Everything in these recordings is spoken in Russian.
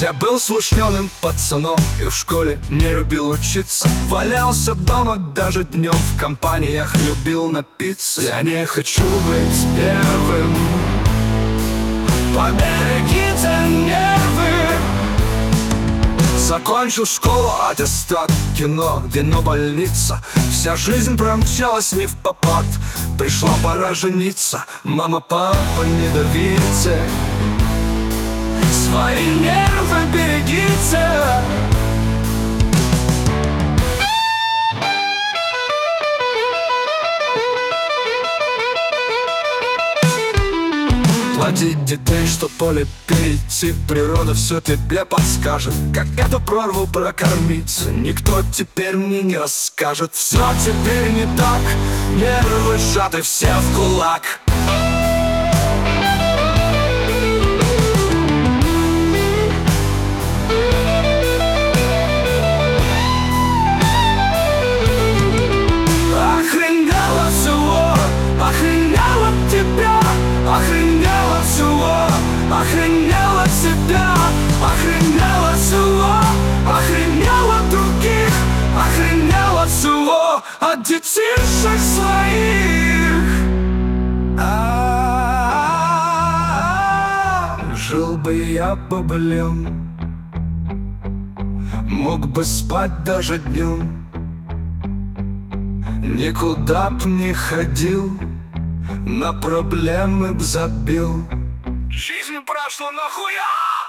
Я был смышленым пацаном и в школе не любил учиться. Валялся дома даже днем, в компаниях любил напиться. Я не хочу быть первым, поберегите нервы. Закончил школу, аттестат, кино, вино, больница. Вся жизнь промчалась не впопад. Пришла пора жениться. Мама, папа, не давите, свои нервы берегите. Плодить детей, что поле перейти, природа все тебе подскажет. Как эту прорву прокормить, никто теперь мне не расскажет. Все теперь не так, нервы сжаты все в кулак. Охренело всего, охренело тебя, охренело всего, охренело себя, охренело всего, охренело других, охренело всего от детишек своих. Жил бы я бублем, мог бы спать даже днем, никуда б не ходил, на проблемы б забил. Жизнь прошла нахуя!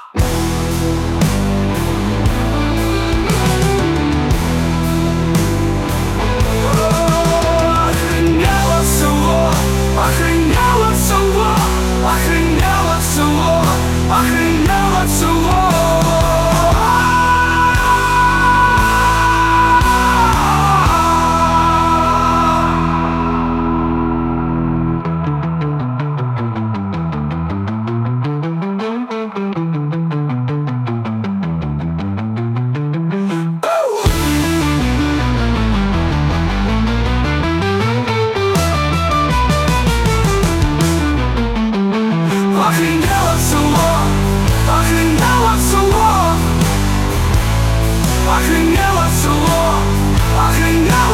Охренело всего, охренело всего, охренело всего, охренело всего. Охренело всего, охренело всего, охренело всего, охренело.